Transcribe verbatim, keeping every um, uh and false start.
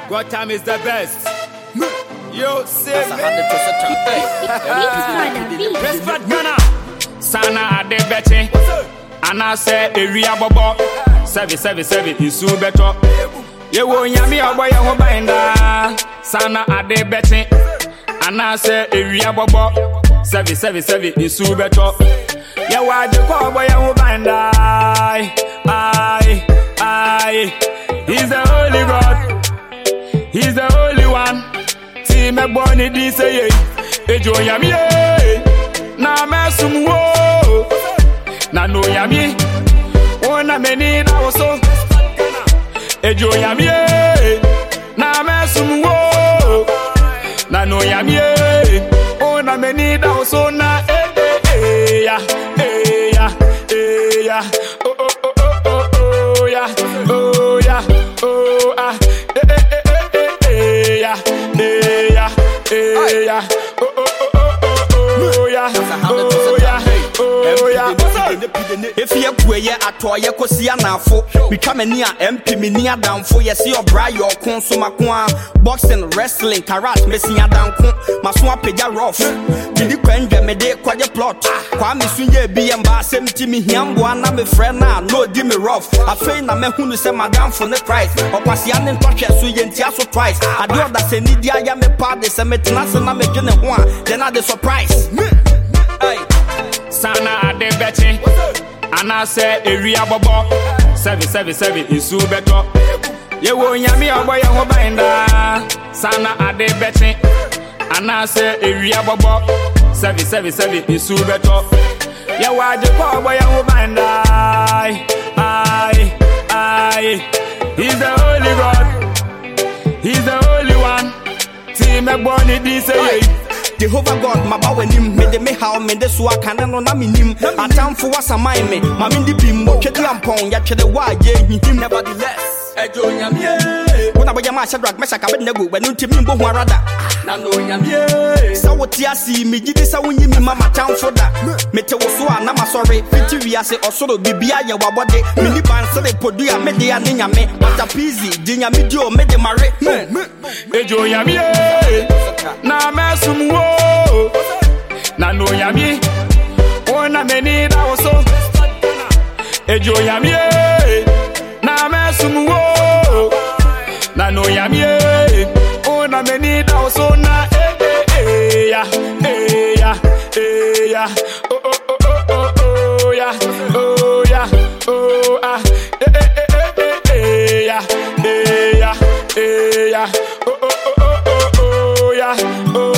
What time is the best? Yo, say me. Respect Ghana. Sana ade beche. Ana se area bobo. Seven seven seven isu beto. Ye wo nyami obo ye ho binda. Sana ade beche. Ana se area bobo. Seven seven seven isu beto. Ye wa de ko obo ye ho binda. Ai ai. He's the holy God. He's the only one. See me born in this year. Ejo yami na me sumwo. Na no yami. Ona me ni na woso. Ejo yami na me sumwo. Na no yami. Ona me ni na woso na eh eh eh ya eh ya eh ya. Oh oh oh oh oh oh ya oh ya oh ah. Yeah, yeah, yeah, oh, oh, oh, oh, oh, yeah, oh, yeah, oh, yeah. If you pray at all, you could see an afo. Become a near M P, me near down for you see your bra, your consuma boxing, wrestling, karate, missing a down. My swamp is rough. Did you quench me? They quite a plot. Kwame Sunye be and bar same to me. Here, one, I'm a friend now. No, give me rough. I train a man who say my down for the price. Or was young and touch a Suyan Tiaso twice. I do that say, Nidia, I am a part, the same international, I'm making a one. Then I the surprise. Sana ade beche. Ana se area bobo. Seven seven seven isu beto. Ye wo nyami obo ye ho binda. Sana ade beche. Ana se area bobo. Seven seven seven isu beto. Ye wa de ko obo ye ho binda. Ai ai. He's the holy God. He's the only one. See me born in this year. Jehovah God, my bow and him, made me how made the swag and on a minim. A time for what's a mime, my mindy beam, what you tampon, yet the why, him nevertheless. When I was a master drug, Messa Cabinet, when you tell me Boharada. Nano, so what you see me, did this when you mean Mamma Town for that. Metewosua, Nama sorry, Fitiria say or sort of Bibia, your body, mini band, so they put you a media, Nina me, but a peasy, Dinya Midio, made the marry. Ejo Yami, na Masumwo, Nano Yami, Ona many that was so. Ejo Yami, na Masumwo. Na no yami oh na me need also na eh eh ya eh ya eh ya oh oh oh oh oh ya oh ya oh ah eh eh eh eh ya eh ya eh ya oh oh oh oh oh ya oh